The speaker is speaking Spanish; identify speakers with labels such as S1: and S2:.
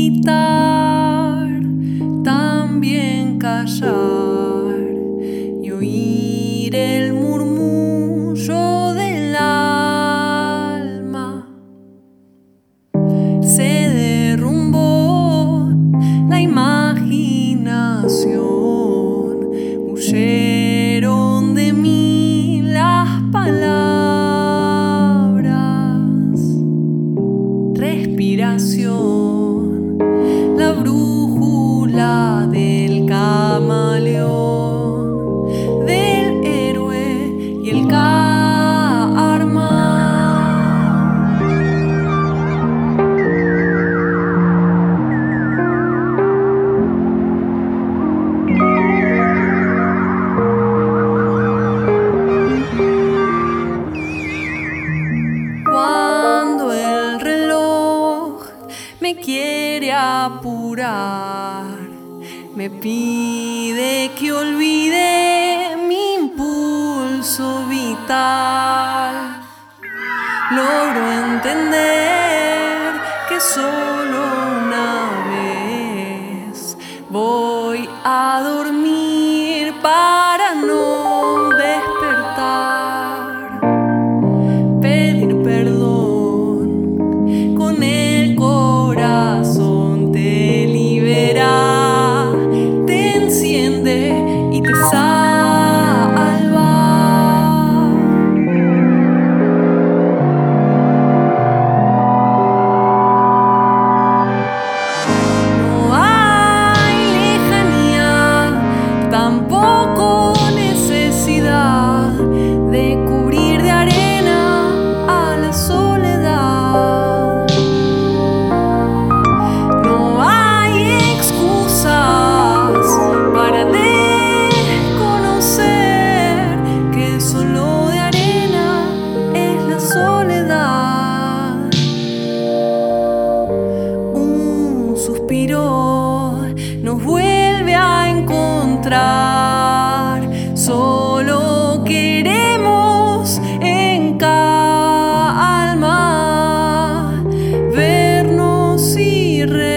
S1: gritar, también callar y oír el murmullo del alma. Se derrumbó la imaginación, huyeron de mí las palabras. Respiración, la brújula del camaleón, del héroe y el karma. Cuando el reloj me quiere apurar, me pide que olvide mi impulso vital. Logro entender que solo una vez voy a dormir para no despertar. Pedir perdón con el corazón te libera, te enciende y te salva. No hay lejanía, tampoco necesidad de cubrir de arena a la soledad. No hay excusas para desconocer que solo de arena es la soledad. Un suspiro nos vuelve a encontrar. Solo queremos en calma vernos y